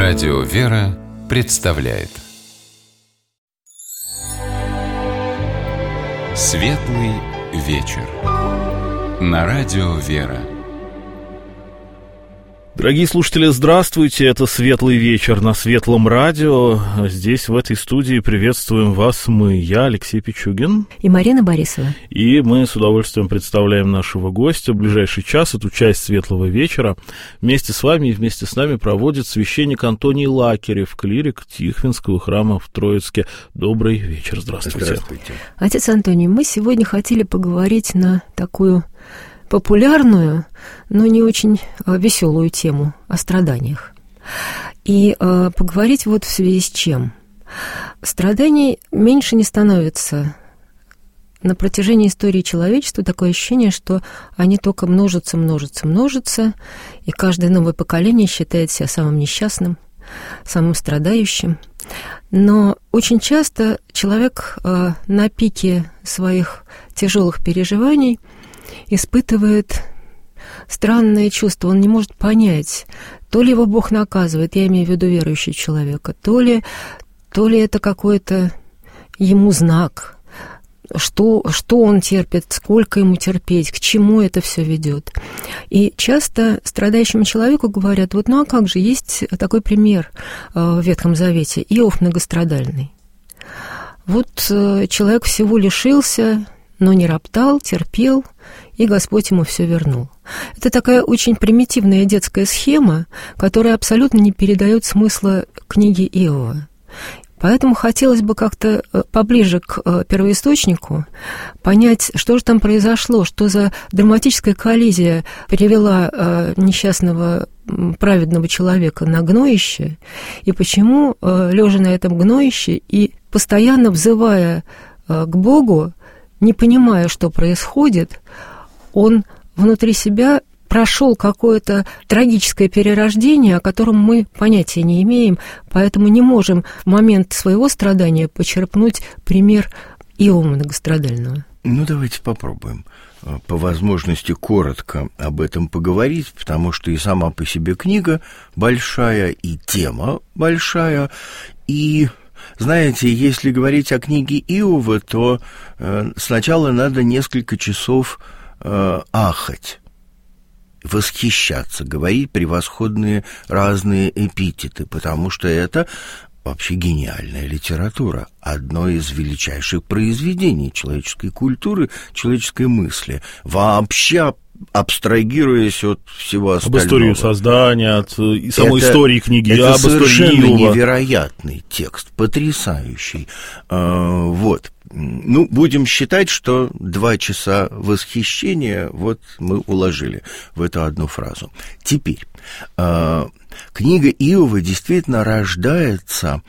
Радио «Вера» представляет Светлый вечер на Радио «Вера». Дорогие слушатели, здравствуйте, это «Светлый вечер» на Светлом радио. Здесь, в этой студии, приветствуем вас я, Алексей Пичугин. И Марина Борисова. И мы с удовольствием представляем нашего гостя. В ближайший час эту часть «Светлого вечера» вместе с вами и вместе с нами проводит священник Антоний Лакерев, клирик Тихвинского храма в Троицке. Добрый вечер, здравствуйте. Здравствуйте. Отец Антоний, мы сегодня хотели поговорить на такую популярную, но не очень веселую тему о страданиях. И поговорить вот в связи с чем. Страданий меньше не становится. На протяжении истории человечества такое ощущение, что они только множатся, и каждое новое поколение считает себя самым несчастным, самым страдающим. Но очень часто человек на пике своих тяжелых переживаний испытывает странное чувство. Он не может понять, то ли его Бог наказывает, я имею в виду верующего человека, то ли это какой-то ему знак, что он терпит, сколько ему терпеть, к чему это все ведет. И часто страдающему человеку говорят, вот ну а как же, есть такой пример в Ветхом Завете, Иов многострадальный. Вот человек всего лишился, но не роптал, терпел, и Господь ему все вернул. Это такая очень примитивная детская схема, которая абсолютно не передает смысла книги Иова. Поэтому хотелось бы как-то поближе к первоисточнику понять, что же там произошло, что за драматическая коллизия привела несчастного праведного человека на гноище, и почему, лежа на этом гноище и постоянно взывая к Богу, не понимая, что происходит, он внутри себя прошел какое-то трагическое перерождение, о котором мы понятия не имеем, поэтому не можем в момент своего страдания почерпнуть пример Иова многострадального. Ну, давайте попробуем по возможности коротко об этом поговорить, потому что и сама по себе книга большая, и тема большая, и... Знаете, если говорить о книге Иова, то сначала надо несколько часов ахать, восхищаться, говорить превосходные разные эпитеты, потому что это вообще гениальная литература, одно из величайших произведений человеческой культуры, человеческой мысли, вообще абстрагируясь от всего остального. Об истории создания, от самой истории книги, это об истории совершенно Иова. Невероятный текст, потрясающий. Вот. Ну, будем считать, что 2 часа восхищения вот мы уложили в эту одну фразу. Теперь, книга Иова действительно рождается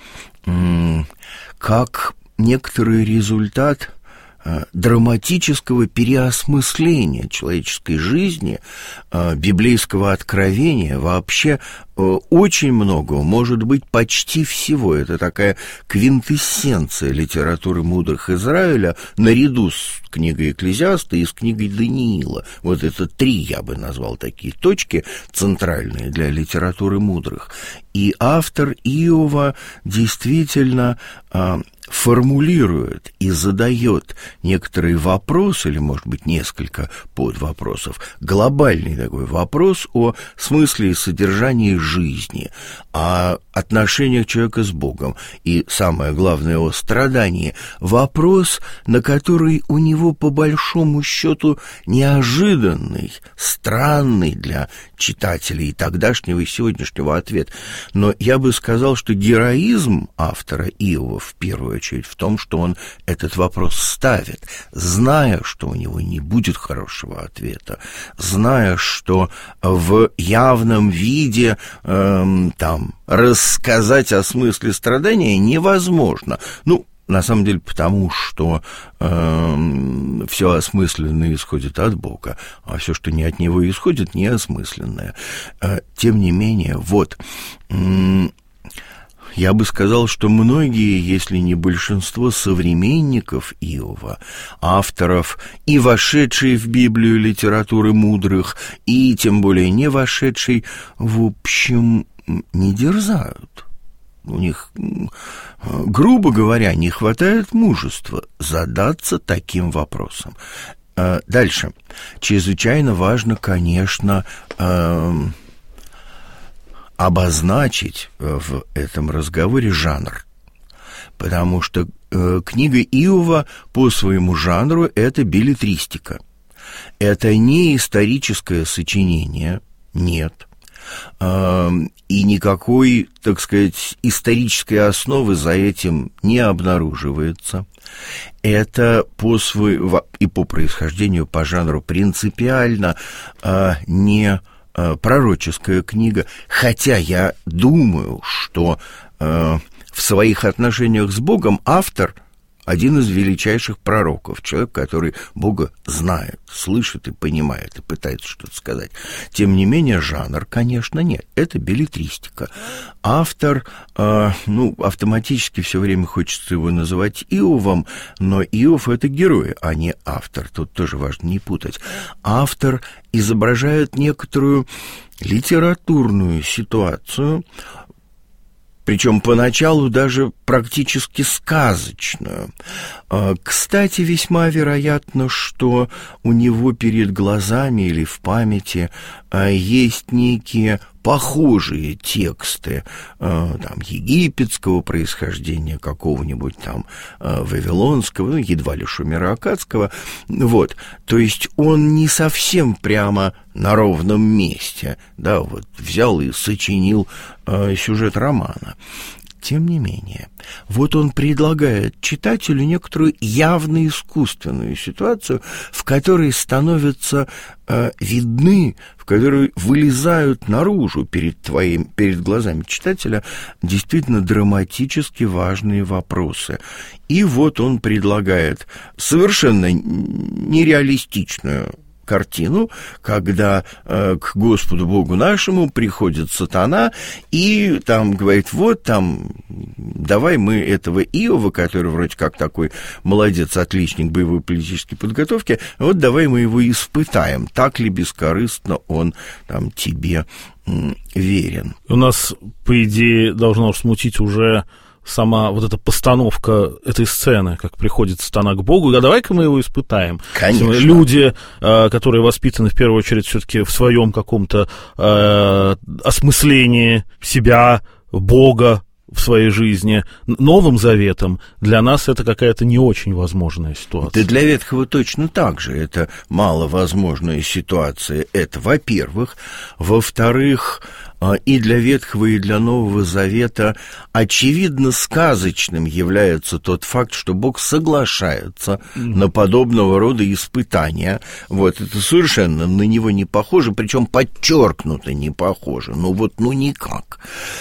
как некоторый результат драматического переосмысления человеческой жизни, библейского откровения, вообще очень многого, может быть, почти всего. Это такая квинтэссенция литературы мудрых Израиля наряду с книгой Экклезиаста и с книгой Даниила. Вот это 3, я бы назвал, такие точки центральные для литературы мудрых. И автор Иова действительно формулирует и задает некоторые вопросы, или, может быть, несколько подвопросов, глобальный такой вопрос о смысле и содержании жизни, о отношениях человека с Богом и, самое главное, о страдании. Вопрос, на который у него, по большому счету, неожиданный, странный для читателей тогдашнего и сегодняшнего ответ. Но я бы сказал, что героизм автора Иова в первую очередь в том, что он этот вопрос ставит, зная, что у него не будет хорошего ответа, зная, что в явном виде рассказать о смысле страдания невозможно. Ну, на самом деле, потому что все осмысленное исходит от Бога, а все, что не от Него исходит, неосмысленное. Тем не менее, вот... Я бы сказал, что многие, если не большинство современников Иова, авторов и вошедшей в Библию литературы мудрых, и тем более не вошедшей, в общем, не дерзают. У них, грубо говоря, не хватает мужества задаться таким вопросом. Дальше. Чрезвычайно важно, конечно, обозначить в этом разговоре жанр. Потому что книга Иова по своему жанру – это беллетристика. Это не историческое сочинение, нет. И никакой, так сказать, исторической основы за этим не обнаруживается. Это и по происхождению, по жанру принципиально не пророческая книга, хотя я думаю, что в своих отношениях с Богом автор один из величайших пророков, человек, который Бога знает, слышит и понимает, и пытается что-то сказать. Тем не менее, жанр, конечно, нет. Это беллетристика. Автор, автоматически все время хочется его называть Иовом, но Иов — это герой, а не автор. Тут тоже важно не путать. Автор изображает некоторую литературную ситуацию, причем поначалу даже практически сказочную. Кстати, весьма вероятно, что у него перед глазами или в памяти есть некие похожие тексты египетского происхождения, какого-нибудь вавилонского, едва ли шумеро-аккадского. То есть он не совсем прямо на ровном месте, взял и сочинил сюжет романа. Тем не менее, он предлагает читателю некоторую явно искусственную ситуацию, в которой становятся видны, в которой вылезают наружу перед глазами читателя действительно драматически важные вопросы. И он предлагает совершенно нереалистичную картину, когда к Господу Богу нашему приходит сатана и говорит: давай мы этого Иова, который вроде как такой молодец, отличник боевой политической подготовки, давай мы его испытаем, так ли бескорыстно он тебе верен. У нас, по идее, должна смутить уже сама эта постановка этой сцены, как приходит сатана к Богу, давай-ка мы его испытаем. Конечно. Люди, которые воспитаны в первую очередь все-таки в своем каком-то осмыслении себя, Бога в своей жизни, Новым Заветом, для нас это какая-то не очень возможная ситуация. Да для Ветхого точно так же. Это маловозможная ситуация. Это, во-первых. Во-вторых, и для Ветхого, и для Нового Завета очевидно сказочным является тот факт, что Бог соглашается на подобного рода испытания. Это совершенно на него не похоже, причем подчеркнуто не похоже. Никак.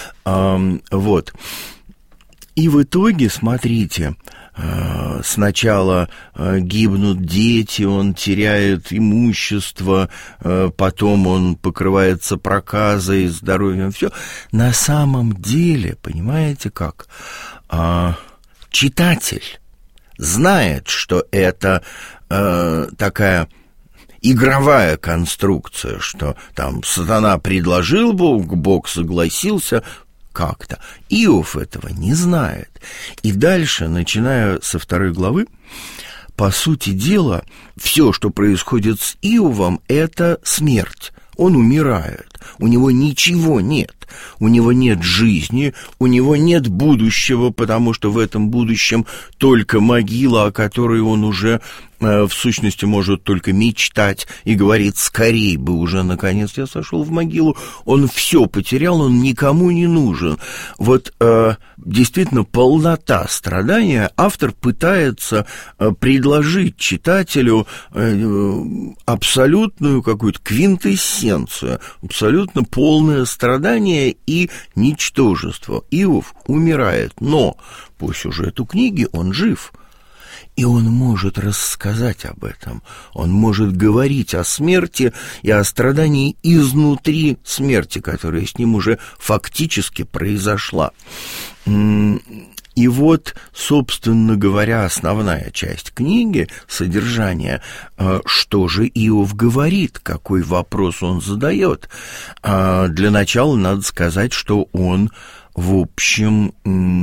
И в итоге, смотрите, сначала гибнут дети, он теряет имущество, потом он покрывается проказой, здоровьем, все. На самом деле, понимаете как, читатель знает, что это такая игровая конструкция, что сатана предложил Богу, Бог согласился как-то. Иов этого не знает. И дальше, начиная со 2 главы, по сути дела, все, что происходит с Иовом, это смерть. Он умирает. У него ничего нет. У него нет жизни, у него нет будущего, потому что в этом будущем только могила, о которой он уже в сущности может только мечтать и говорит: скорей бы уже, наконец, я сошел в могилу. Он все потерял, он никому не нужен. Действительно, полнота страдания автор пытается предложить читателю абсолютную какую-то квинтэссенцию, абсолютно полное страдание и ничтожество. Иов умирает, но по сюжету книги он жив. И он может рассказать об этом, он может говорить о смерти и о страдании изнутри смерти, которая с ним уже фактически произошла. И И вот, собственно говоря, основная часть книги, содержание, что же Иов говорит, какой вопрос он задает. Для начала надо сказать, что он, в общем,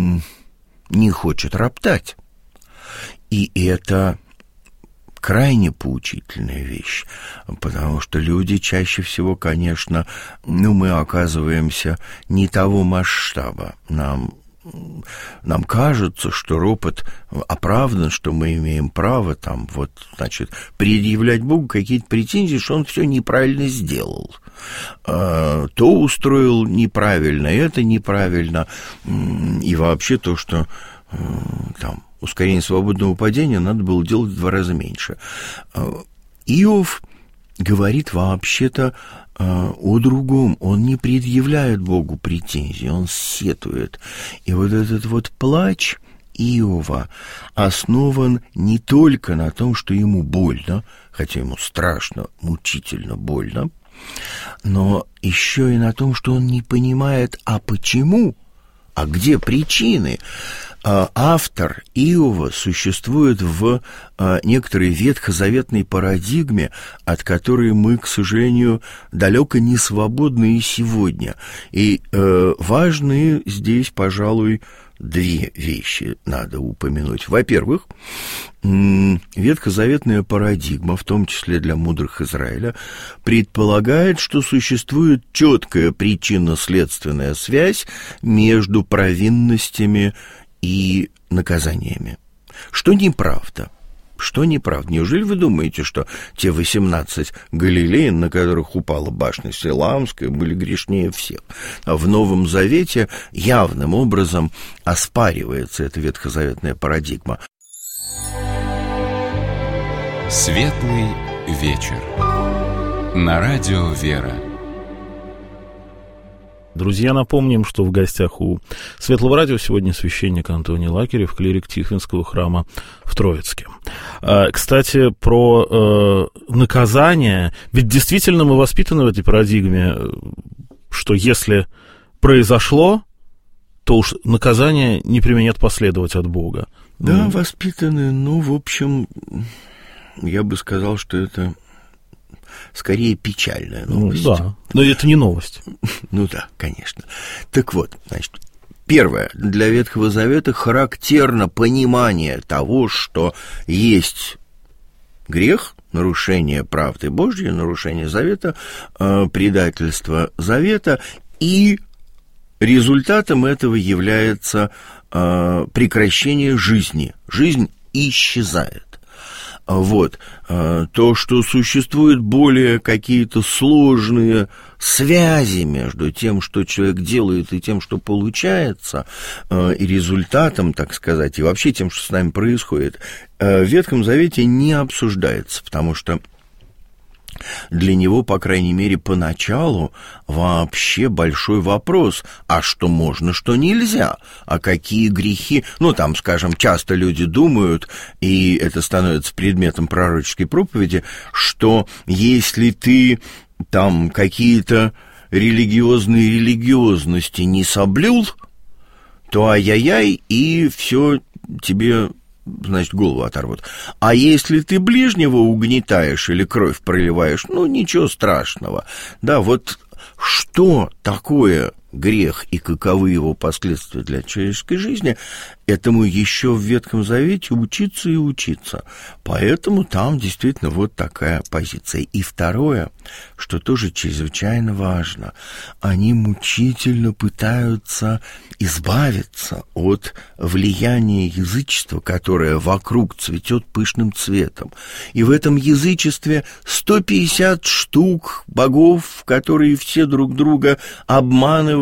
не хочет роптать. И это крайне поучительная вещь, потому что люди чаще всего, конечно, мы оказываемся не того масштаба. Нам кажется, что ропот оправдан, что мы имеем право предъявлять Богу какие-то претензии, что он все неправильно сделал. То устроил неправильно, это неправильно, и вообще то, что ускорение свободного падения надо было делать в 2 раза меньше. Иов говорит вообще-то о другом. Он не предъявляет Богу претензий, он сетует. И вот этот вот плач Иова основан не только на том, что ему больно, хотя ему страшно, мучительно больно, но еще и на том, что он не понимает, а почему, а где причины. Автор Иова существует в некоторой ветхозаветной парадигме, от которой мы, к сожалению, далеко не свободны и сегодня. И важные здесь, пожалуй, 2 вещи надо упомянуть. Во-первых, ветхозаветная парадигма, в том числе для мудрых Израиля, предполагает, что существует четкая причинно-следственная связь между провинностями и наказаниями. Что неправда. Что неправда? Неужели вы думаете, что те 18 галилеян, на которых упала башня Силамская, были грешнее всех? А в Новом Завете явным образом оспаривается эта ветхозаветная парадигма. Светлый вечер. На радио «Вера». Друзья, напомним, что в гостях у Светлого радио сегодня священник Антоний Лакерев, клирик Тихвинского храма в Троицке. Кстати, про наказание. Ведь действительно мы воспитаны в этой парадигме, что если произошло, то уж наказание непременно нет последовать от Бога. Да, воспитаны, в общем, я бы сказал, что это скорее печальная новость. Да, но это не новость. Да, конечно. Так вот, значит, первое, для Ветхого Завета характерно понимание того, что есть грех, нарушение правды Божьей, нарушение завета, предательство завета, и результатом этого является прекращение жизни. Жизнь исчезает. Вот. То, что существуют более какие-то сложные связи между тем, что человек делает, и тем, что получается, и результатом, так сказать, и вообще тем, что с нами происходит, в Ветхом Завете не обсуждается, потому что для него, по крайней мере, поначалу вообще большой вопрос, а что можно, что нельзя, а какие грехи, скажем, часто люди думают, и это становится предметом пророческой проповеди, что если ты какие-то религиозности не соблюл, то ай-яй-яй, и все тебе, голову оторвут. А если ты ближнего угнетаешь или кровь проливаешь, ничего страшного. Да, вот что такое грех и каковы его последствия для человеческой жизни, этому еще в Ветхом Завете учиться и учиться. Поэтому там действительно вот такая позиция. И второе, что тоже чрезвычайно важно, они мучительно пытаются избавиться от влияния язычества, которое вокруг цветет пышным цветом. И в этом язычестве 150 штук богов, которые все друг друга обманывают,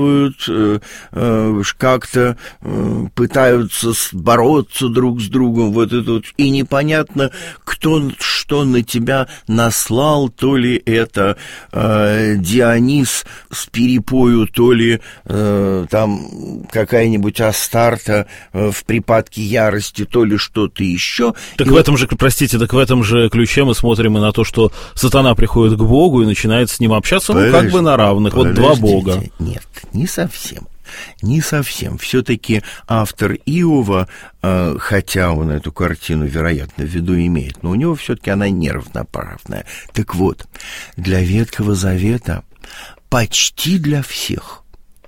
как-то пытаются бороться друг с другом, и непонятно, кто что на тебя наслал, то ли это Дионис с перепою, то ли какая-нибудь Астарта в припадке ярости, то ли что-то еще. Так в этом же ключе мы смотрим и на то, что сатана приходит к Богу и начинает с ним общаться, как бы на равных. Вот 2 бога. Нет, не совсем. Не совсем. Все-таки автор Иова, хотя он эту картину, вероятно, в виду имеет, но у него все-таки она неравноправная. Так вот, для Ветхого Завета почти для всех,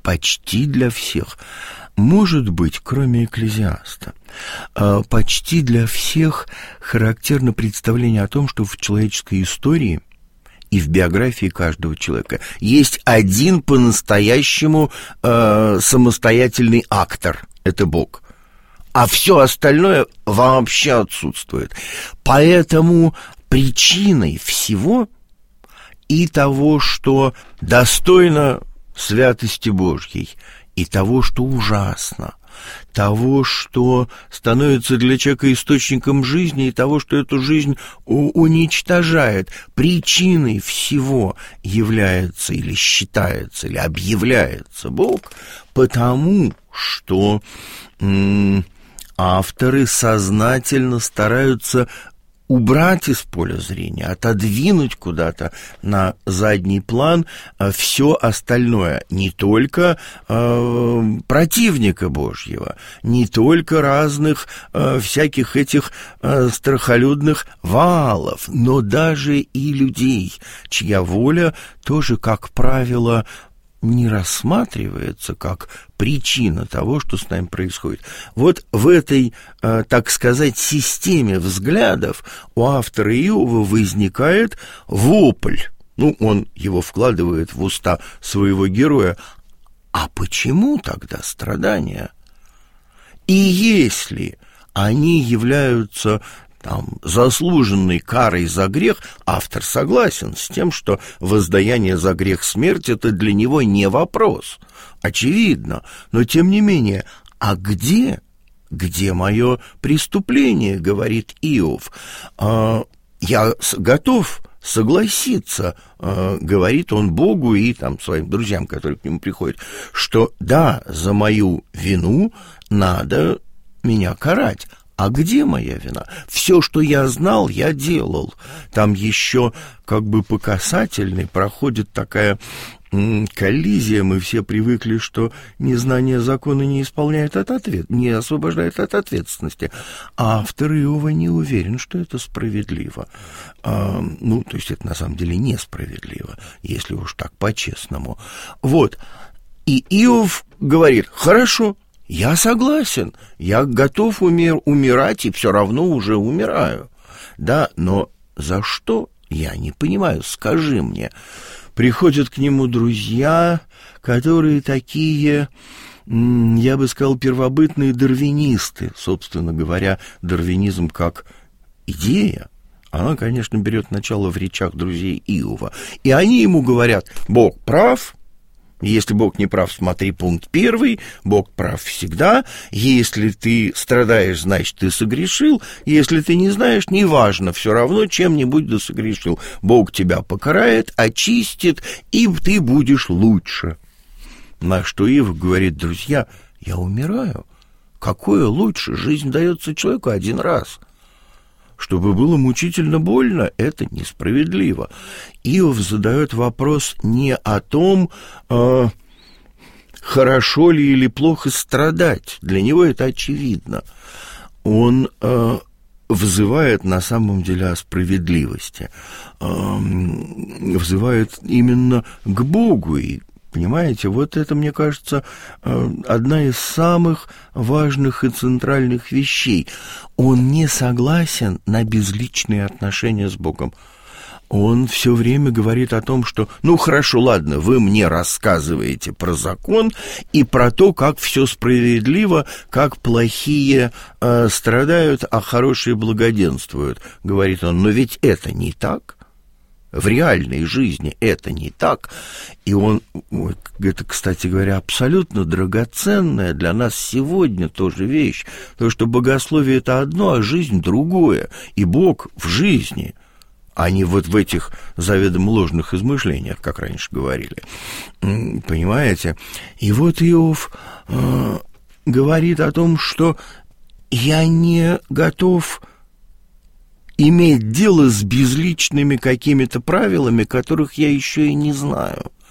может быть, кроме Экклезиаста, почти для всех характерно представление о том, что в человеческой истории и в биографии каждого человека есть один по-настоящему самостоятельный актор – это Бог. А все остальное вообще отсутствует. Поэтому причиной всего и того, что достойно святости Божьей, и того, что ужасно, того, что становится для человека источником жизни, и того, что эту жизнь уничтожает. Причиной всего является или считается, или объявляется Бог, потому что авторы сознательно стараются убрать из поля зрения, отодвинуть куда-то на задний план все остальное, не только противника Божьего, не только разных всяких этих страхолюдных Ваалов, но даже и людей, чья воля тоже, как правило, не рассматривается как причина того, что с нами происходит. Вот в этой, так сказать, системе взглядов у автора Иова возникает вопль. Он его вкладывает в уста своего героя. А почему тогда страдания? И если они являются заслуженной карой за грех, автор согласен с тем, что воздаяние за грех смерть — это для него не вопрос. Очевидно. Но, тем не менее, а где мое преступление, говорит Иов? Я готов согласиться, говорит он Богу и своим друзьям, которые к нему приходят, что да, за мою вину надо меня карать. А где моя вина? Все, что я знал, я делал. Там еще по касательной проходит такая коллизия. Мы все привыкли, что незнание закона не освобождает от ответственности. А автор Иова не уверен, что это справедливо. То есть это на самом деле несправедливо, если уж так по-честному. Вот. И Иов говорит: хорошо, я согласен, я готов умирать и все равно уже умираю. Да, но за что? Я не понимаю, скажи мне. Приходят к нему друзья, которые такие, я бы сказал, первобытные дарвинисты. Собственно говоря, дарвинизм как идея, она, конечно, берет начало в речах друзей Иова. И они ему говорят: Бог прав. Если Бог не прав, смотри пункт 1, Бог прав всегда. Если ты страдаешь, значит, ты согрешил. Если ты не знаешь, неважно, все равно чем-нибудь да согрешил. Бог тебя покарает, очистит, и ты будешь лучше. На что Иов говорит: друзья, я умираю. Какое лучше? Жизнь дается человеку один раз. Чтобы было мучительно больно, это несправедливо. Иов задает вопрос не о том, хорошо ли или плохо страдать. Для него это очевидно. Он взывает на самом деле о справедливости. Взывает именно к Богу. И, понимаете, вот это, мне кажется, одна из самых важных и центральных вещей. Он не согласен на безличные отношения с Богом. Он все время говорит о том, что, хорошо, ладно, вы мне рассказываете про закон и про то, как все справедливо, как плохие страдают, а хорошие благоденствуют, говорит он, но ведь это не так. В реальной жизни это не так. И он, это, кстати говоря, абсолютно драгоценная для нас сегодня тоже вещь. Потому что богословие — это одно, а жизнь — другое. И Бог в жизни, а не вот в этих заведомо ложных измышлениях, как раньше говорили. Понимаете? И вот Иов говорит о том, что я не готов иметь дело с безличными какими-то правилами, которых я еще и не знаю.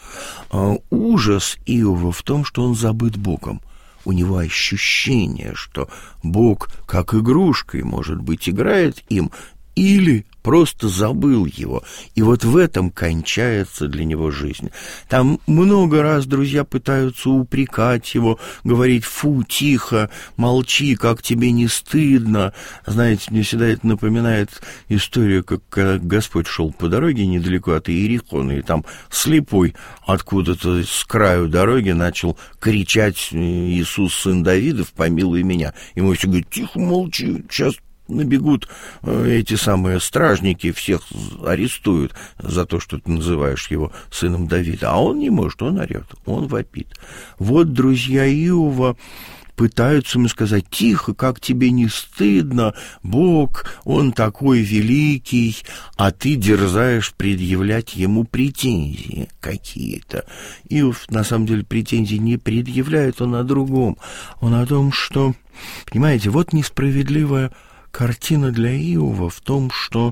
ужас Иова в том, что он забыт Богом. У него ощущение, что Бог, как игрушкой, может быть, играет им, или просто забыл его. И вот в этом кончается для него жизнь. Там много раз друзья пытаются упрекать его, говорить: фу, тихо, молчи, как тебе не стыдно. Знаете, мне всегда это напоминает историю, как когда Господь шел по дороге недалеко от Иерихона, и там слепой откуда-то с краю дороги начал кричать: Иисус, сын Давидов, помилуй меня. Ему все говорят: тихо, молчи, сейчас набегут эти самые стражники, всех арестуют за то, что ты называешь его сыном Давида. А он не может, он орет, он вопит. Вот друзья Иова пытаются ему сказать: тихо, как тебе не стыдно, Бог, он такой великий, а ты дерзаешь предъявлять ему претензии какие-то. Иов, на самом деле, претензий не предъявляет, он о другом. Он о том, что, понимаете, вот несправедливая картина для Иова в том, что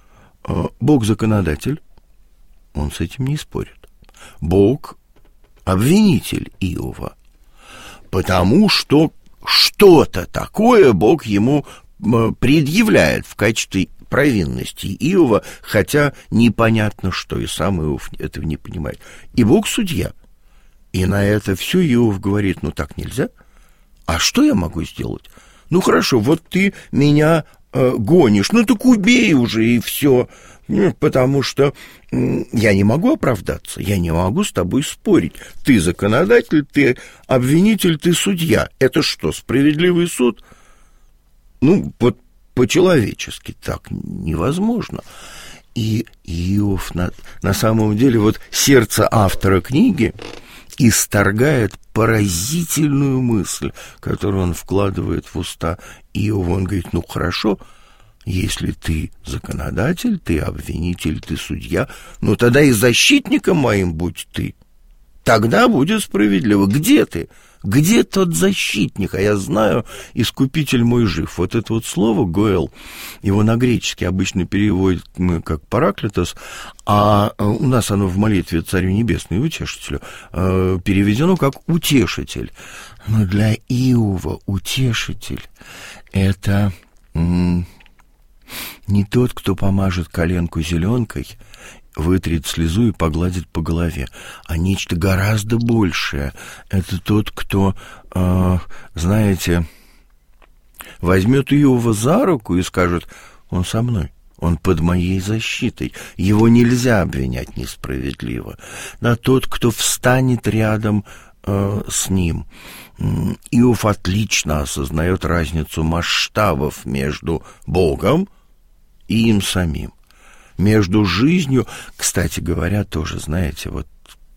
Бог законодатель, он с этим не спорит. Бог обвинитель Иова, потому что что-то такое Бог ему предъявляет в качестве провинности Иова, хотя непонятно что, и сам Иов этого не понимает. И Бог судья. И на это все Иов говорит: ну так нельзя. А что я могу сделать? Ну хорошо, вот ты меня гонишь, ну так убей уже и все, потому что я не могу оправдаться, я не могу с тобой спорить. Ты законодатель, ты обвинитель, ты судья. Это что, справедливый суд? Ну, вот по-человечески так невозможно. И Иов на самом деле, вот сердце автора книги исторгает поразительную мысль, которую он вкладывает в уста Иова. Он говорит: ну хорошо, если ты законодатель, ты обвинитель, ты судья, ну тогда и защитником моим будь ты. Тогда будет справедливо. Где ты? Где тот защитник? А я знаю, искупитель мой жив. Вот это вот слово «гоэл», его на греческий обычно переводят мы как «параклитос», а у нас оно в молитве «Царю небесному и утешителю» переведено как «утешитель». Но для Иова утешитель — это не тот, кто помажет коленку зеленкой, вытрет слезу и погладит по голове, а нечто гораздо большее. Это тот, кто, знаете, возьмет Иова за руку и скажет: он со мной, он под моей защитой, его нельзя обвинять несправедливо. Да, тот, кто встанет рядом с ним. Иов отлично осознает разницу масштабов между Богом и им самим. Между жизнью, кстати говоря, тоже, знаете, вот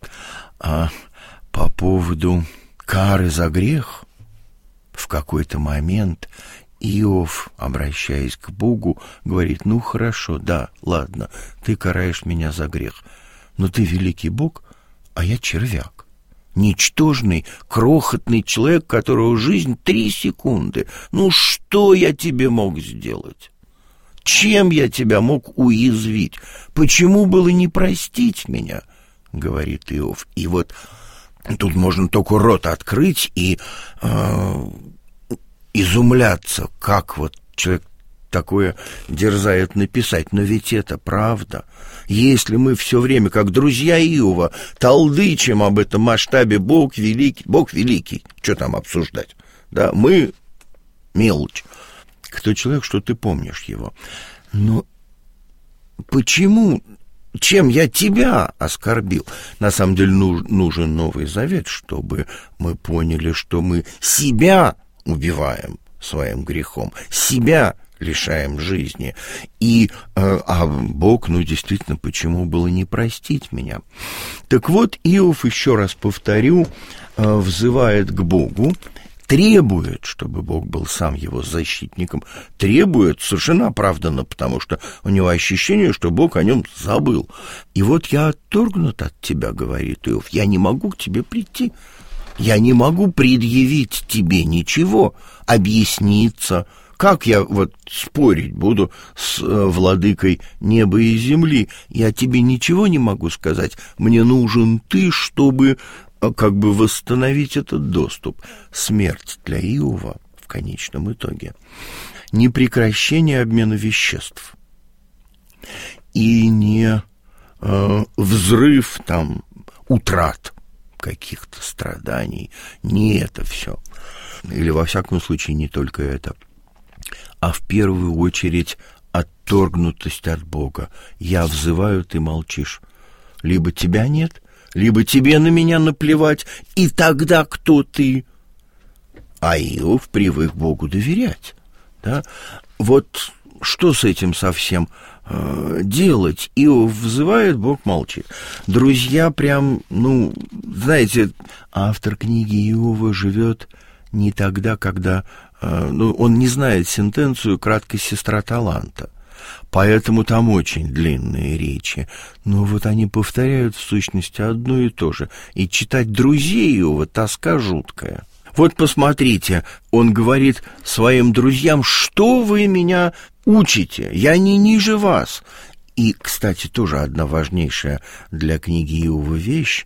по поводу кары за грех, в какой-то момент Иов, обращаясь к Богу, говорит: ну хорошо, да, ладно, ты караешь меня за грех, но ты великий Бог, а я червяк. Ничтожный, крохотный человек, которого жизнь 3 секунды. Ну что я тебе мог сделать? Чем я тебя мог уязвить? Почему было не простить меня? Говорит Иов. И вот тут можно только рот открыть и изумляться, как вот человек такое дерзает написать. Но ведь это правда. Если мы все время, как друзья Иова, толдычим об этом масштабе: Бог великий, что там обсуждать? Да, мы мелочь. Кто человек, что ты помнишь его? Но почему? Чем я тебя оскорбил? На самом деле нужен Новый Завет, чтобы мы поняли, что мы себя убиваем своим грехом, себя лишаем жизни. И Бог, действительно, почему было не простить меня? Так вот, Иов, еще раз повторю, взывает к Богу, требует, чтобы Бог был сам его защитником, требует совершенно оправданно, потому что у него ощущение, что Бог о нем забыл. И вот я отторгнут от тебя, говорит Иов, я не могу к тебе прийти, я не могу предъявить тебе ничего, объясниться, как я вот спорить буду с владыкой неба и земли? Я тебе ничего не могу сказать. Мне нужен ты, чтобы как бы восстановить этот доступ. Смерть для Иова в конечном итоге не прекращение обмена веществ и не взрыв там утрат каких-то страданий, не это все. Или, во всяком случае, не только это, а в первую очередь отторгнутость от Бога. Я взываю, ты молчишь. Либо тебя нет, либо тебе на меня наплевать, и тогда кто ты? А Иов привык Богу доверять. Да? Вот что с этим совсем делать? Иов взывает, Бог молчит. Друзья прям, знаете, автор книги Иова живет не тогда, когда... он не знает сентенцию «краткость сестра таланта». Поэтому там очень длинные речи. Но вот они повторяют в сущности одно и то же. И читать друзей Иова тоска жуткая. Вот посмотрите, он говорит своим друзьям: что вы меня учите? Я не ниже вас. И, кстати, тоже одна важнейшая для книги Иова вещь.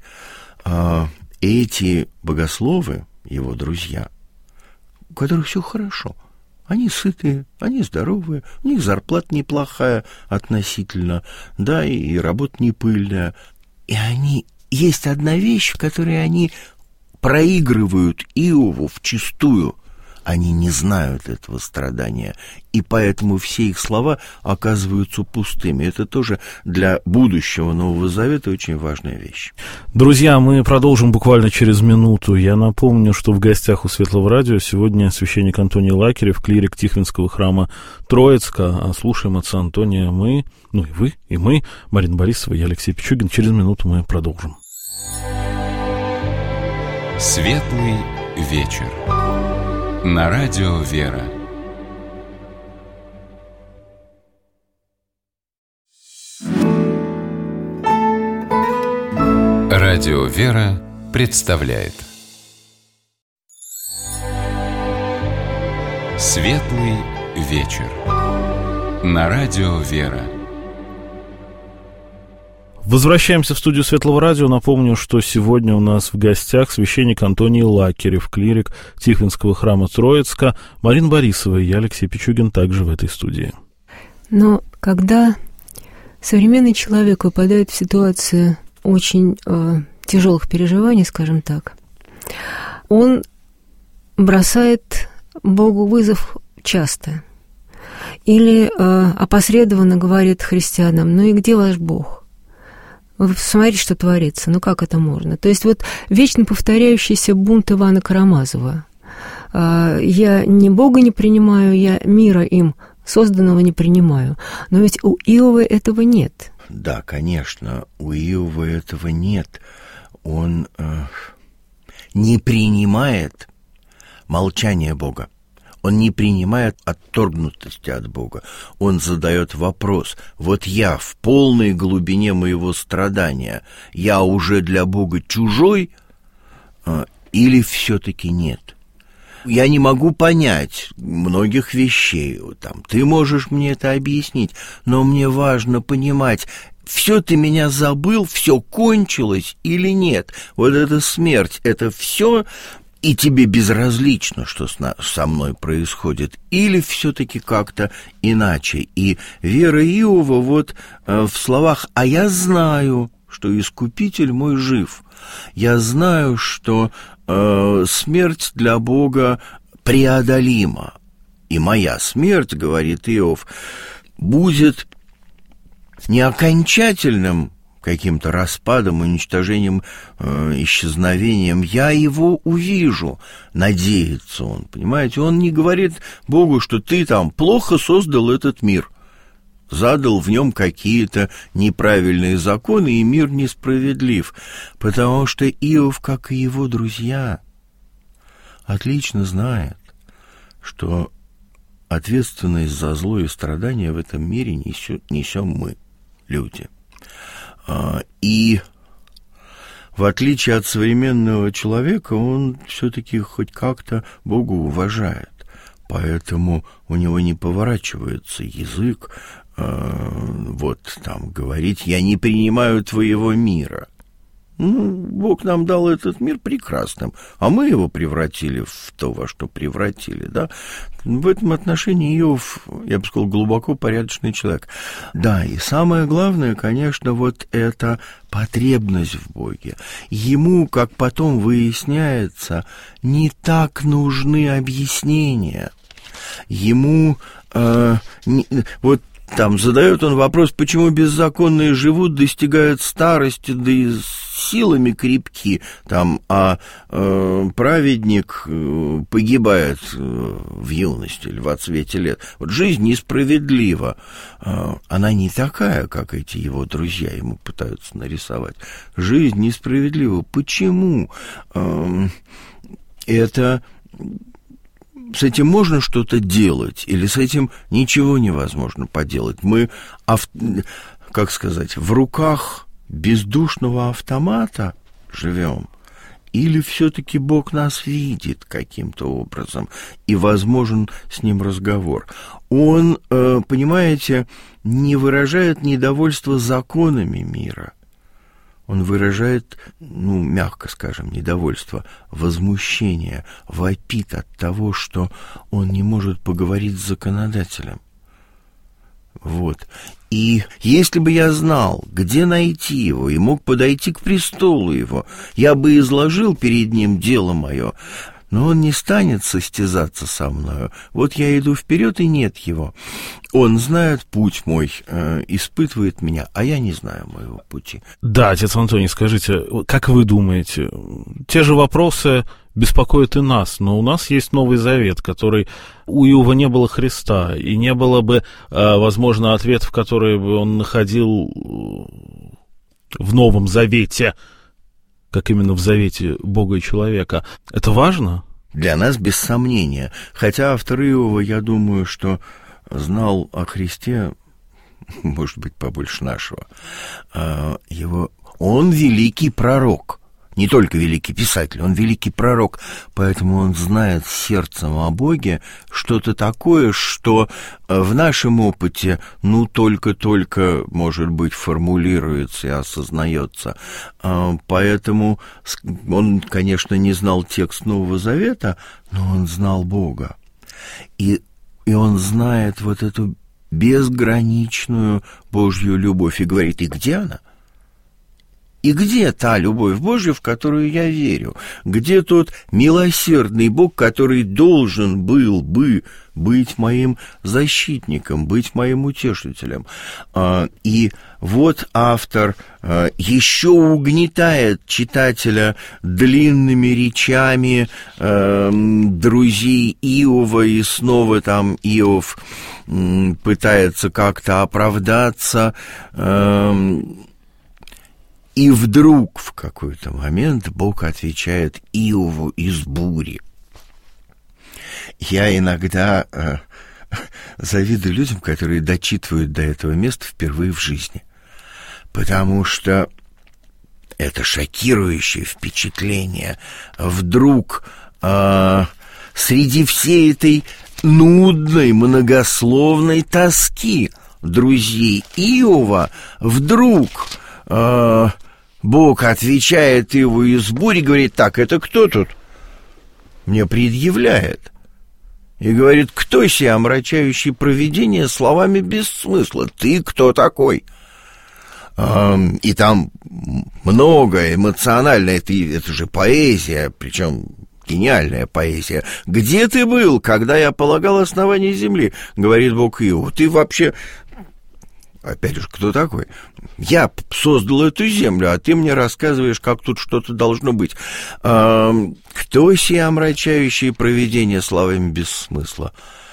Эти богословы, его друзья, у которых все хорошо, они сытые, они здоровые, у них зарплата неплохая относительно, да, и работа не пыльная. И есть одна вещь, в которой они проигрывают Иову вчистую. Они не знают этого страдания, и поэтому все их слова оказываются пустыми. Это тоже для будущего Нового Завета очень важная вещь. Друзья, мы продолжим буквально через минуту. Я напомню, что в гостях у Светлого Радио сегодня священник Антоний Лакерев, клирик Тихвинского храма Троицка. А слушаем отца Антония мы, и вы, и мы, Марина Борисова, я Алексей Пичугин. Через минуту мы продолжим. Светлый вечер. На радио «Вера». Радио «Вера» представляет Светлый вечер. На радио «Вера». Возвращаемся в студию Светлого Радио. Напомню, что сегодня у нас в гостях священник Антоний Лакерев, клирик Тихвинского храма Троицка. Марина Борисова и я, Алексей Пичугин, также в этой студии. Но когда современный человек выпадает в ситуацию очень тяжелых переживаний, скажем так, он бросает Богу вызов часто. Или опосредованно говорит христианам: и где ваш Бог? Вы посмотрите, что творится. Как это можно? То есть вот вечно повторяющийся бунт Ивана Карамазова. Я ни Бога не принимаю, я мира им созданного не принимаю. Но ведь у Иова этого нет. Да, конечно, у Иова этого нет. Он не принимает молчание Бога. Он не принимает отторгнутости от Бога. Он задает вопрос: вот я в полной глубине моего страдания, я уже для Бога чужой или все-таки нет? Я не могу понять многих вещей. Ты можешь мне это объяснить, но мне важно понимать, все ты меня забыл, все кончилось или нет? Вот эта смерть, это все... И тебе безразлично, что со мной происходит, или все-таки как-то иначе? И вера Иова вот в словах: «А я знаю, что Искупитель мой жив. Я знаю, что смерть для Бога преодолима. И моя смерть, — говорит Иов, — будет не окончательным каким-то распадом, уничтожением, исчезновением. Я его увижу», надеется он, понимаете? Он не говорит Богу, что ты там плохо создал этот мир, задал в нем какие-то неправильные законы, и мир несправедлив. Потому что Иов, как и его друзья, отлично знает, что ответственность за зло и страдания в этом мире несем мы, люди. И в отличие от современного человека, он все-таки хоть как-то Бога уважает. поэтому у него не поворачивается язык говорить «я не принимаю твоего мира». Бог нам дал этот мир прекрасным, а мы его превратили в то, во что превратили, да. В этом отношении Иов, я бы сказал, глубоко порядочный человек. Да, и самое главное, конечно, это потребность в Боге. Ему, как потом выясняется, не так нужны объяснения. Ему задает он вопрос, почему беззаконные живут, достигают старости, да и силами крепки, а праведник погибает в юности или в отцвете лет. Жизнь несправедлива. Она не такая, как эти его друзья ему пытаются нарисовать. Жизнь несправедлива. Почему? С этим можно что-то делать, или с этим ничего невозможно поделать? Мы, в руках бездушного автомата живем, или все-таки Бог нас видит каким-то образом, и возможен с ним разговор? Он, понимаете, не выражает недовольство законами мира. Он выражает, мягко скажем, недовольство, возмущение, вопит от того, что он не может поговорить с законодателем. И если бы я знал, где найти его, и мог подойти к престолу его, я бы изложил перед ним дело мое, но он не станет состязаться со мною. Я иду вперед, и нет его. Он знает путь мой, испытывает меня, а я не знаю моего пути. Да, отец Антоний, скажите, как вы думаете, те же вопросы беспокоят и нас, но у нас есть Новый Завет, который у Иова не было Христа, и не было бы, возможно, ответов, которые бы он находил в Новом Завете, как именно в завете Бога и человека. Это важно? Для нас без сомнения. Хотя автор Иова, я думаю, что знал о Христе, может быть, побольше нашего. Он великий пророк. Не только великий писатель, он великий пророк, поэтому он знает сердцем о Боге что-то такое, что в нашем опыте, только-только, может быть, формулируется и осознается. Поэтому он, конечно, не знал текст Нового Завета, но он знал Бога. И он знает эту безграничную Божью любовь и говорит, и где она? И где та любовь Божья, в которую я верю? Где тот милосердный Бог, который должен был бы быть моим защитником, быть моим утешителем? И автор еще угнетает читателя длинными речами друзей Иова, и снова Иов пытается как-то оправдаться. И вдруг в какой-то момент Бог отвечает Иову из бури. Я иногда завидую людям, которые дочитывают до этого места впервые в жизни, потому что это шокирующее впечатление. Вдруг среди всей этой нудной, многословной тоски друзей Иова вдруг Бог отвечает Иову из бури, говорит, так, это кто тут мне предъявляет? И говорит, кто сей, омрачающий провидение словами без смысла? Ты кто такой? И там много эмоционально, это же поэзия, причем гениальная поэзия. Где ты был, когда я полагал основание земли? Говорит Бог Иову, ты вообще... Опять же, кто такой? Я создал эту землю, а ты мне рассказываешь, как тут что-то должно быть. Кто сей омрачающий провидение словами без смысла?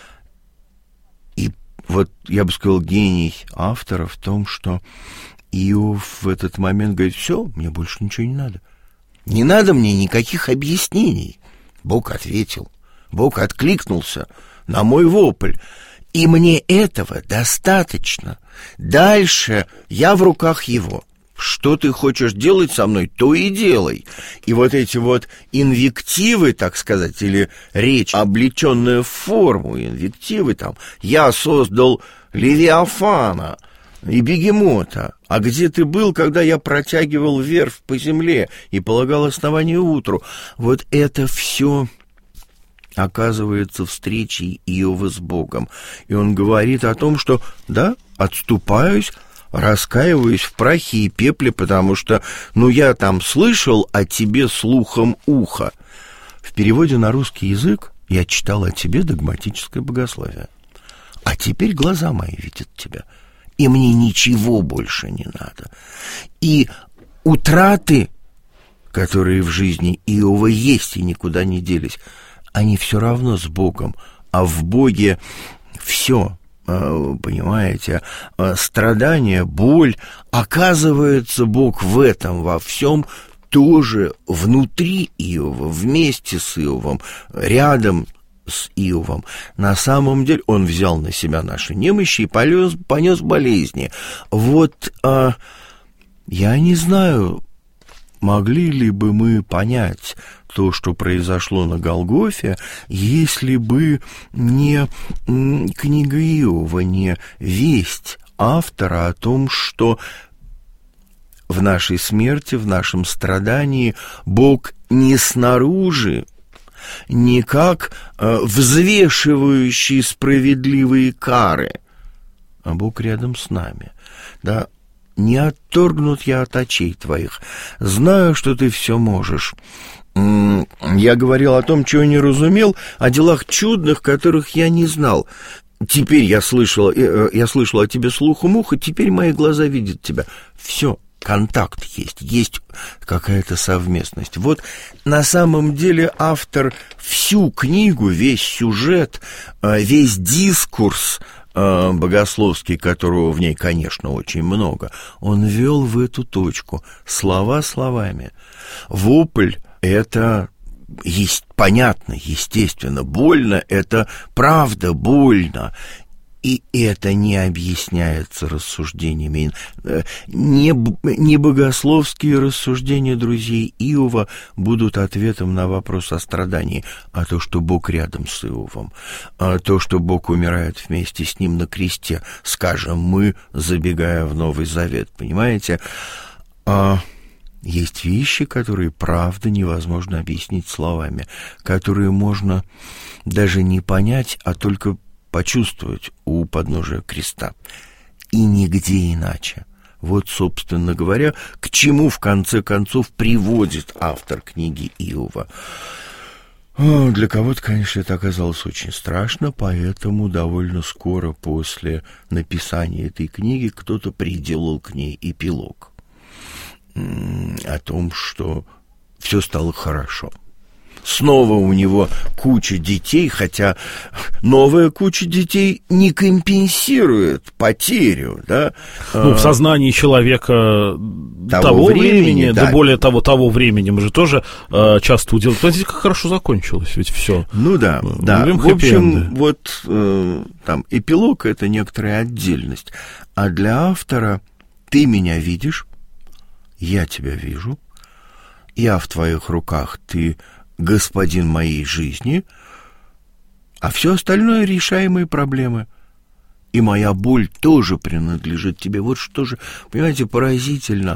И я бы сказал, гений автора в том, что Иов в этот момент говорит, все, мне больше ничего не надо. Не надо мне никаких объяснений. Бог ответил, Бог откликнулся на мой вопль. И мне этого достаточно. Дальше я в руках его. Что ты хочешь делать со мной, то и делай. И вот эти вот инвективы, так сказать, или речь, облеченная в форму, инвективы там, я создал Левиафана и Бегемота. А где ты был, когда я протягивал верфь по земле и полагал основание утру? Вот это все оказывается встречей Иова с Богом. И он говорит о том, что, да, отступаюсь, раскаиваюсь в прахе и пепле, потому что, я там слышал о тебе слухом уха. В переводе на русский язык я читал о тебе догматическое богословие. А теперь глаза мои видят тебя, и мне ничего больше не надо. И утраты, которые в жизни Иова есть и никуда не делись, они все равно с Богом, а в Боге все, понимаете, страдания, боль, оказывается, Бог в этом во всем тоже внутри Иова, вместе с Иовом, рядом с Иовом. На самом деле он взял на себя наши немощи и понес болезни. Вот я не знаю, могли ли бы мы понять то, что произошло на Голгофе, если бы не книга Иова, не весть автора о том, что в нашей смерти, в нашем страдании Бог не снаружи, не как взвешивающий справедливые кары, а Бог рядом с нами, да. Не отторгнут я от очей твоих. Знаю, что ты все можешь. Я говорил о том, чего не разумел, о делах чудных, которых я не знал. Теперь я слышал о тебе слухом уха, теперь мои глаза видят тебя. Все, контакт есть какая-то совместность. Вот на самом деле автор всю книгу, весь сюжет, весь дискурс богословский, которого в ней, конечно, очень много, он вел в эту точку, слова словами. Вопль — это есть понятно, естественно, больно — это правда больно, и это не объясняется рассуждениями. Не богословские рассуждения друзей Иова будут ответом на вопрос о страдании, а то, что Бог рядом с Иовом, а то, что Бог умирает вместе с ним на кресте, скажем мы, забегая в Новый Завет, понимаете? Есть вещи, которые, правда, невозможно объяснить словами, которые можно даже не понять, а только почувствовать у подножия креста. И нигде иначе. Вот, собственно говоря, к чему, в конце концов, приводит автор книги Иова. Для кого-то, конечно, это оказалось очень страшно, поэтому довольно скоро после написания этой книги кто-то приделал к ней эпилог о том, что все стало хорошо. Снова у него куча детей, хотя новая куча детей не компенсирует потерю, да? В сознании человека того времени, да, более того времени, мы же тоже часто уделяем. Смотрите, как хорошо закончилось, ведь все. Да. В общем, вот там эпилог — это некоторая отдельность. А для автора ты меня видишь, я тебя вижу, я в твоих руках, ты господин моей жизни, а все остальное — решаемые проблемы. И моя боль тоже принадлежит тебе. Вот что же, понимаете, поразительно.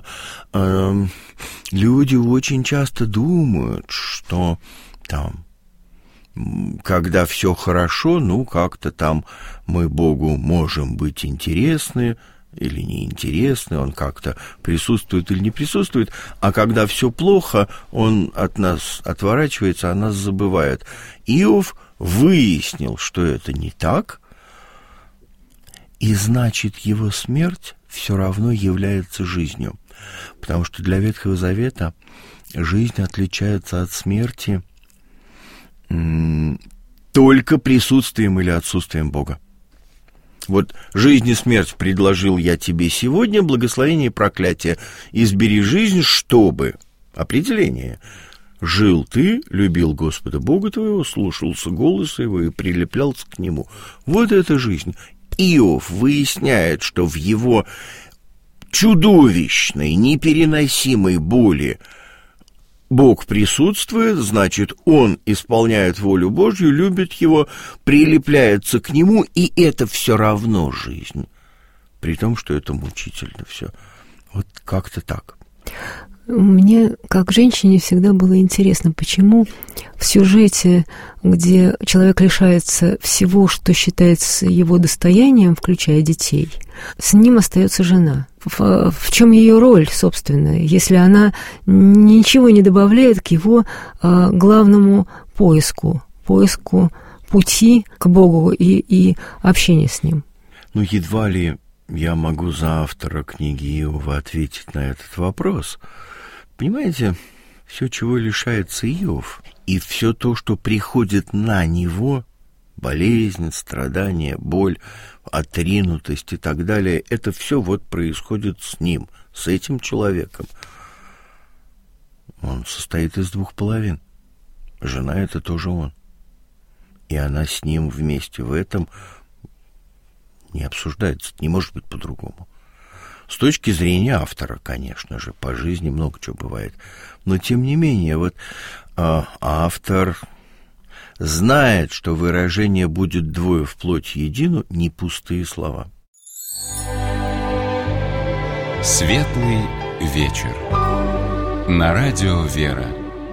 Люди очень часто думают, что там, когда все хорошо, как-то там мы Богу можем быть интересны или неинтересны, он как-то присутствует или не присутствует, а когда все плохо, он от нас отворачивается, о нас забывает. Иов выяснил, что это не так, и значит, его смерть все равно является жизнью. Потому что для Ветхого Завета жизнь отличается от смерти только присутствием или отсутствием Бога. Вот жизнь и смерть предложил я тебе сегодня, благословение и проклятие. Избери жизнь, чтобы... Определение. Жил ты, любил Господа Бога твоего, слушался голоса его и прилеплялся к нему. Вот это жизнь. Иов выясняет, что в его чудовищной, непереносимой боли Бог присутствует, значит, он исполняет волю Божью, любит его, прилепляется к нему, и это все равно жизнь. При том, что это мучительно все. Вот как-то так. Мне, как женщине, всегда было интересно, почему в сюжете, где человек лишается всего, что считается его достоянием, включая детей, с ним остается жена. В чем ее роль, собственно, если она ничего не добавляет к его главному поиску пути к Богу и общения с Ним? Ну, едва ли я могу за автора книги Иова ответить на этот вопрос. Понимаете, все, чего лишается Иов, и все то, что приходит на него, болезнь, страдания, боль, отринутость и так далее, это все вот происходит с ним, с этим человеком. Он состоит из двух половин. Жена — это тоже он. И она с ним вместе в этом не обсуждается, не может быть по-другому. С точки зрения автора, конечно же, по жизни много чего бывает. Но, тем не менее, вот автор знает, что выражение «будет двое в плоти едину» не пустые слова. Светлый вечер. На радио «Вера».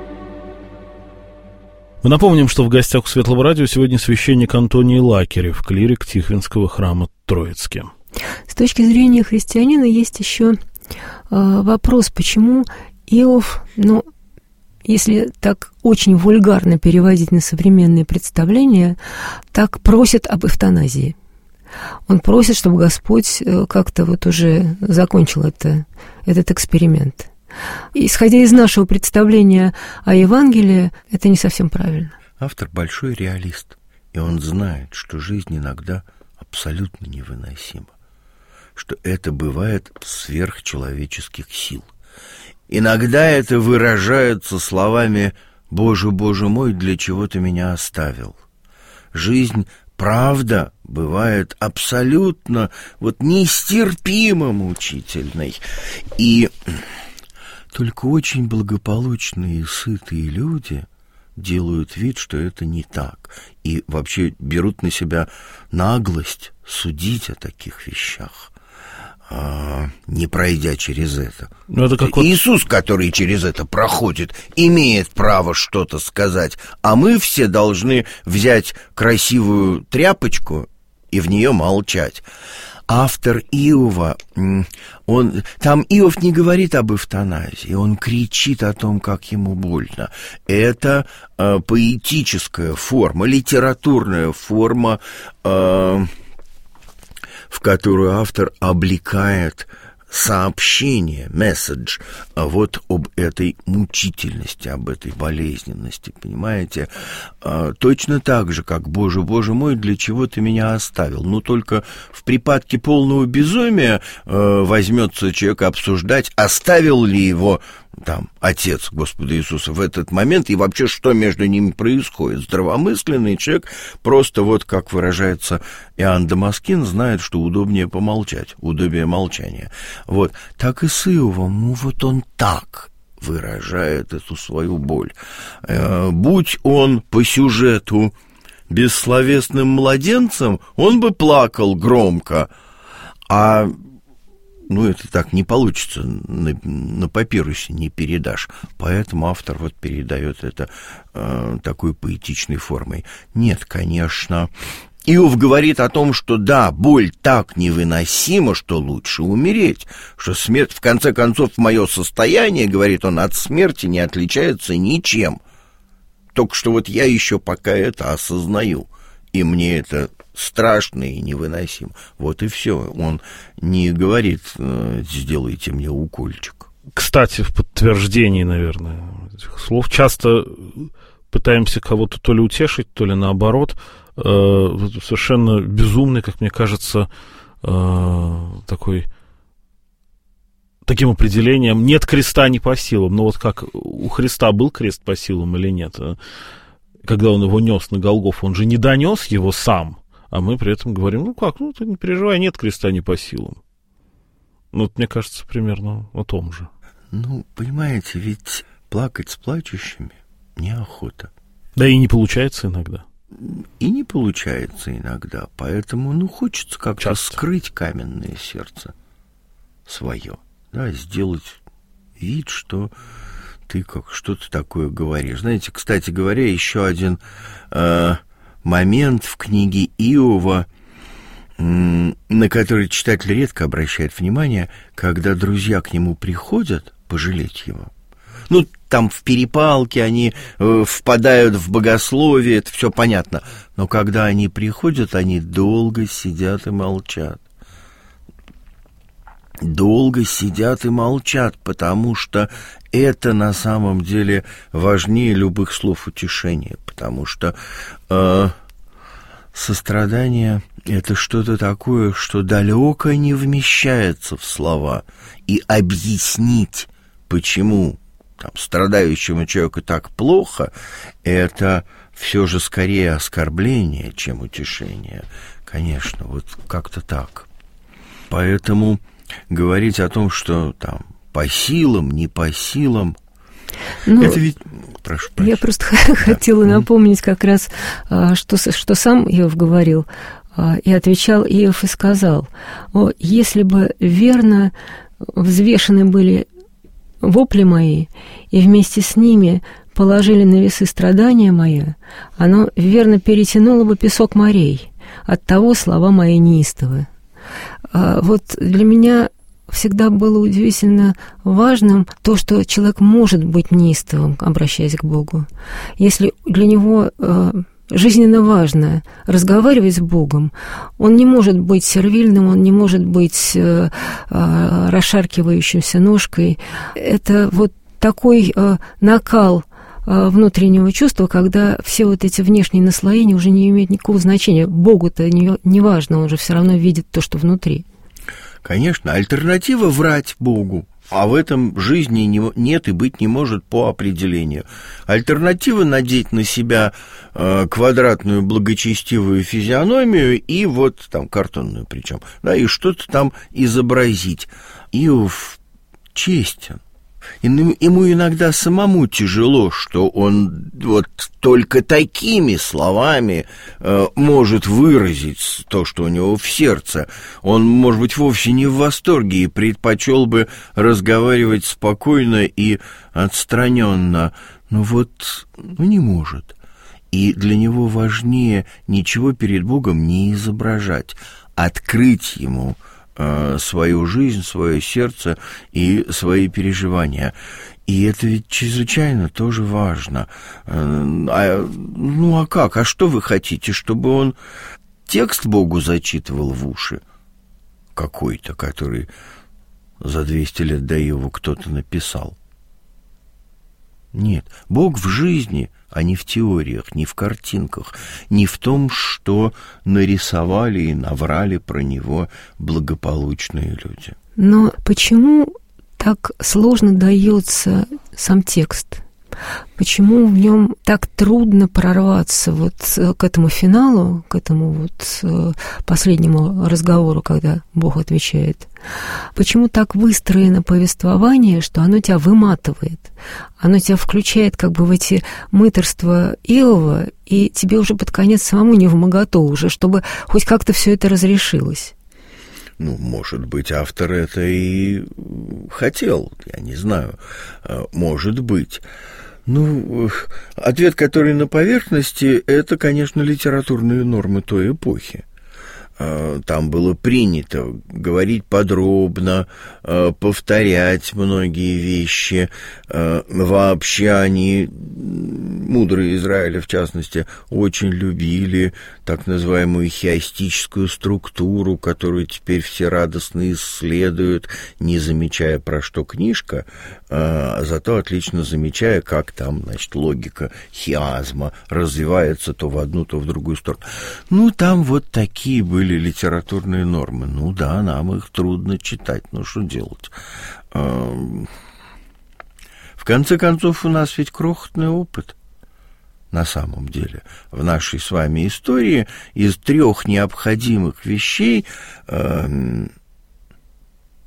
Мы напомним, что в гостях у Светлого радио сегодня священник Антоний Лакерев, клирик Тихвинского храма Троицке. С точки зрения христианина есть еще вопрос, почему Иов, если так очень вульгарно переводить на современные представления, так просит об эвтаназии. Он просит, чтобы Господь как-то вот уже закончил этот эксперимент. Исходя из нашего представления о Евангелии, это не совсем правильно. Автор большой реалист, и он знает, что жизнь иногда абсолютно невыносима, что это бывает сверхчеловеческих сил. Иногда это выражается словами «Боже, Боже мой, для чего ты меня оставил?». Жизнь, правда, бывает абсолютно нестерпимо мучительной. И только очень благополучные и сытые люди делают вид, что это не так, и вообще берут на себя наглость судить о таких вещах, не пройдя через это. Это как Иисус, который через это проходит, имеет право что-то сказать, а мы все должны взять красивую тряпочку и в нее молчать. Автор Иова, там Иов не говорит об эвтаназии, он кричит о том, как ему больно. Это поэтическая форма, литературная форма, в которую автор облекает сообщение, месседж, об этой мучительности, об этой болезненности, понимаете? Точно так же, как «Боже, Боже мой, для чего ты меня оставил?». Но только в припадке полного безумия возьмется человек обсуждать, оставил ли его Отец Господа Иисуса в этот момент, и вообще, что между ними происходит. Здравомысленный человек просто, как выражается Иоанн Дамаскин, знает, что удобнее помолчать, удобнее молчания. Так и с Иовом, он так выражает эту свою боль. Будь он по сюжету бессловесным младенцем, он бы плакал громко, это так не получится, на папирусе не передашь. Поэтому автор передает это такой поэтичной формой. Нет, конечно. Иов говорит о том, что да, боль так невыносима, что лучше умереть, что смерть, в конце концов, мое состояние, говорит он, от смерти не отличается ничем. Только что я еще пока это осознаю, и мне это страшно и невыносимо. И все. Он не говорит «сделайте мне укольчик». Кстати, в подтверждении, наверное, этих слов часто пытаемся кого-то то ли утешить, то ли наоборот. Совершенно безумный, как мне кажется, таким определением «нет креста не по силам». Но как у Христа был крест по силам или нет? Когда он его нес на Голгофу, он же не донес его сам. А мы при этом говорим, ты не переживай, нет креста не по силам. Ну, мне кажется, примерно о том же. Ну, понимаете, ведь плакать с плачущими неохота. Да и не получается иногда. И не получается иногда, поэтому, хочется как-то скрыть каменное сердце свое, да, сделать вид, что ты как что-то такое говоришь. Знаете, кстати говоря, еще один момент в книге Иова, на который читатель редко обращает внимание, когда друзья к нему приходят пожалеть его. Там в перепалке они впадают в богословие, это все понятно. Но когда они приходят, они долго сидят и молчат. Долго сидят и молчат, потому что это на самом деле важнее любых слов утешения, потому что сострадание — это что-то такое, что далеко не вмещается в слова, и объяснить, почему страдающему человеку так плохо, это все же скорее оскорбление, чем утешение. Конечно, вот как-то так. Поэтому говорить о том, что по силам, не по силам, это ведь... Прошу. Я просто хотела напомнить как раз, что сам Иов говорил, и отвечал Иов и сказал: если бы верно взвешены были вопли мои, и вместе с ними положили на весы страдания мои, оно верно перетянуло бы песок морей, оттого слова мои неистовы. Вот для меня всегда было удивительно важным то, что человек может быть неистовым, обращаясь к Богу. Если для него жизненно важно разговаривать с Богом, он не может быть сервильным, он не может быть расшаркивающимся ножкой. Это вот такой накал внутреннего чувства, когда все вот эти внешние наслоения уже не имеют никакого значения. Богу-то не важно, он же все равно видит то, что внутри. Конечно, альтернатива — врать Богу. А в этом жизни нет и быть не может по определению. Альтернатива — надеть на себя квадратную благочестивую физиономию и картонную причем, да, и что-то там изобразить. Иов честен. Ему иногда самому тяжело, что он только такими словами может выразить то, что у него в сердце. Он, может быть, вовсе не в восторге и предпочел бы разговаривать спокойно и отстраненно, но не может. И для него важнее ничего перед Богом не изображать, открыть ему свою жизнь, свое сердце и свои переживания. И это ведь чрезвычайно тоже важно. А как? А что вы хотите? Чтобы он текст Богу зачитывал в уши какой-то, который за 200 лет до Иова кто-то написал? Нет, Бог в жизни, а не в теориях, не в картинках, не в том, что нарисовали и наврали про него благополучные люди. Но почему так сложно дается сам текст? Почему в нем так трудно прорваться к этому финалу, к этому последнему разговору, когда Бог отвечает? Почему так выстроено повествование, что оно тебя выматывает? Оно тебя включает в эти мытарства Иова, и тебе уже под конец самому невмоготу уже, чтобы хоть как-то все это разрешилось. Может быть, автор это и хотел, я не знаю, может быть. Ответ, который на поверхности, это, конечно, литературные нормы той эпохи. Там было принято говорить подробно, повторять многие вещи. Вообще они, мудрые Израиля в частности, очень любили так называемую хиастическую структуру, которую теперь все радостно исследуют, не замечая, про что книжка, а зато отлично замечая, как там, логика хиазма развивается то в одну, то в другую сторону. Там такие были литературные нормы. Да, нам их трудно читать, что делать? В конце концов, у нас ведь крохотный опыт. На самом деле, в нашей с вами истории из 3 необходимых вещей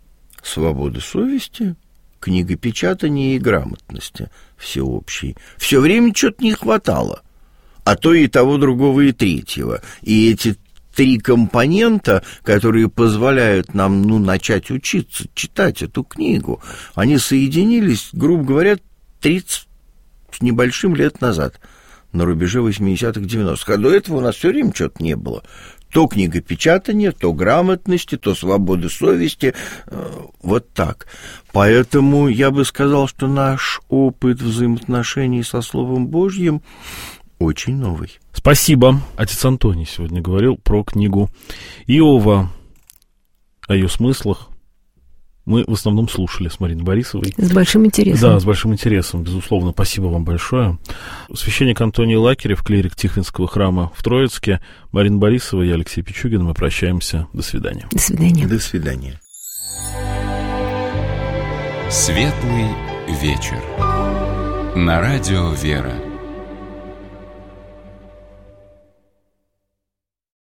свободы совести, книгопечатания и грамотности всеобщей. Все время что-то не хватало, а то и того, другого, и третьего. И эти 3 компонента, которые позволяют нам, начать учиться, читать эту книгу, они соединились, грубо говоря, 30 с небольшим лет назад, на рубеже 80-х, 90-х. А до этого у нас все время что-то не было. То книгопечатание, то грамотности, то свободы совести. Вот так. Поэтому я бы сказал, что наш опыт взаимоотношений со Словом Божьим очень новый. Спасибо. Отец Антоний сегодня говорил про книгу Иова, о ее смыслах. Мы в основном слушали с Мариной Борисовой. С большим интересом. Да, с большим интересом, безусловно. Спасибо вам большое. Священник Антоний Лакерев, клирик Тихвинского храма в Троицке. Марина Борисова и Алексей Пичугин. Мы прощаемся. До свидания. До свидания. До свидания. Светлый вечер. На радио «Вера».